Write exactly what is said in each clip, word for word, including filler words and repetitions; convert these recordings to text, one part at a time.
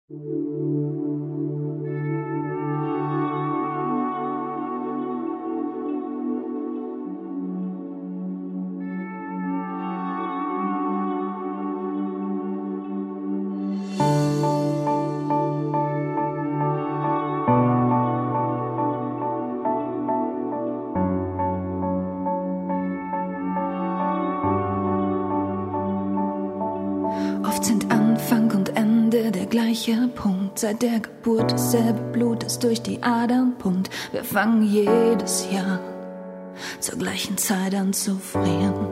Oft sind Anfang und Ende der gleiche Punkt. Seit der Geburt dasselbe Blut, das durch die Adern pumpt. Wir fangen jedes Jahr zur gleichen Zeit an zu frieren.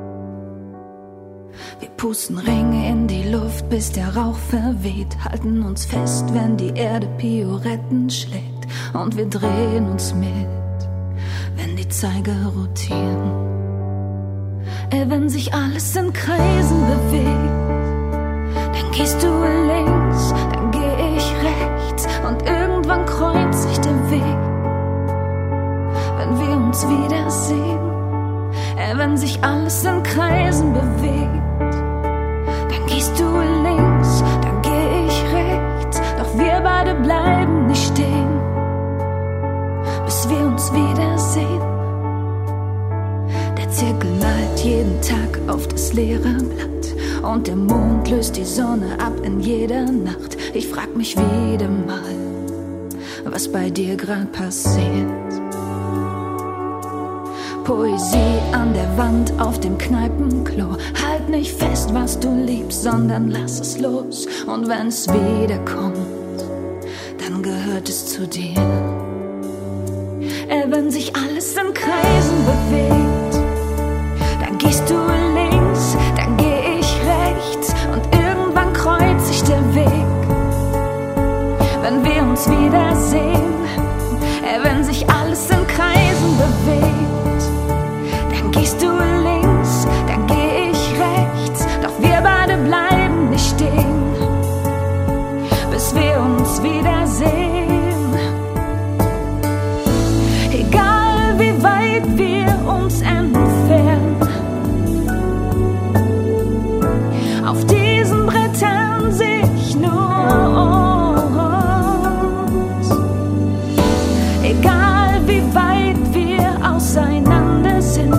Wir pusten Ringe in die Luft, bis der Rauch verweht. Halten uns fest, wenn die Erde Pioretten schlägt. Und wir drehen uns mit, wenn die Zeiger rotieren. Ey, wenn sich alles in Kreisen bewegt, dann gehst du links, dann geh ich rechts und irgendwann kreuzt sich der Weg, wenn wir uns wiedersehen. Ey, wenn sich alles in Kreisen bewegt, dann gehst du links, dann geh ich rechts, doch wir beide bleiben nicht stehen, bis wir uns wiedersehen. Der Zirkel malt jeden Tag auf das leere Blatt und der Mond löst die Sonne ab in jeder Nacht. Ich frag mich wieder mal, was bei dir grad passiert. Poesie an der Wand auf dem Kneipenklo. Halt nicht fest, was du liebst, sondern lass es los. Und wenn es wiederkommt, dann gehört es zu dir. Äh, wenn sich alles in Kreisen bewegt, dann gehst du links, dann geh ich rechts und irgendwann kreuzt sich der Weg, wenn wir uns wiedersehen. Äh, wenn sich alles in Kreisen bewegt, dann gehst du links, dann geh ich rechts, doch wir beide bleiben nicht stehen, bis wir uns wiedersehen. Egal wie weit wir uns entfernen, auf diesen Brettern seh ich nur uns. Egal wie weit wir auseinander sind,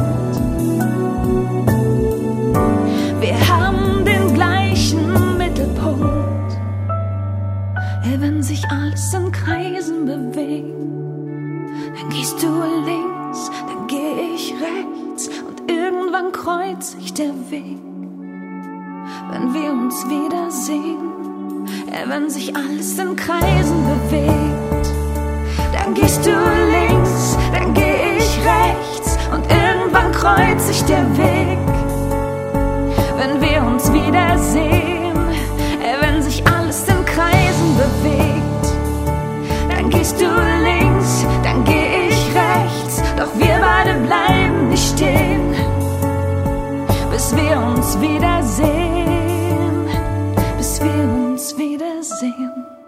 wir haben den gleichen Mittelpunkt. Ey, wenn sich alles in Kreisen bewegt, dann gehst du links, dann geh ich rechts und irgendwann kreuzt sich der Weg, wenn wir uns wiedersehen. Ja, wenn sich alles in Kreisen bewegt, dann gehst du links, dann geh ich rechts und irgendwann kreuzt sich der Weg, wenn wir uns wiedersehen. Ja, wenn sich alles in Kreisen bewegt, dann gehst du links, dann geh ich rechts, doch wir beide bleiben nicht stehen, bis wir uns wiedersehen, bis wir uns wiedersehen.